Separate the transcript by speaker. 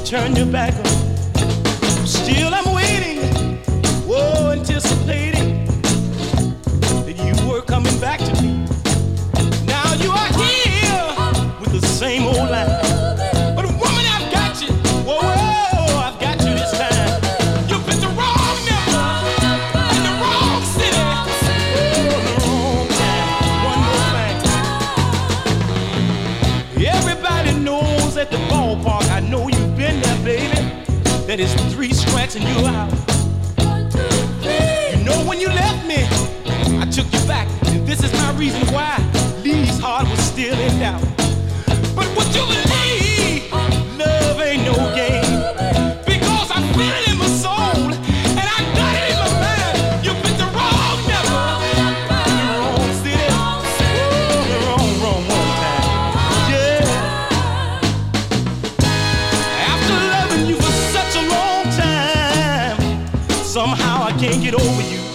Speaker 1: turn your back on. Still I'm waiting, whoa, anticipating that you were coming back to me. Now you are here with the same old line. But woman, I've got you, whoa, whoa, I've got you this time. You picked the wrong number in the wrong city. Oh, the wrong time. One more thing. Everybody knows at the ballpark, I know you've been there, baby. That is 3 strikes and you're out.
Speaker 2: 1, 2, 3.
Speaker 1: You know when you left me, I took you back, and this is my reason why Lee's heart was still in doubt. But would you believe love ain't no game? Because I feel it in my soul, and I got it in my mind. You picked the wrong number, in the wrong city, oh, the wrong one time. Yeah. After loving you for such a long time, somehow I can't get over you.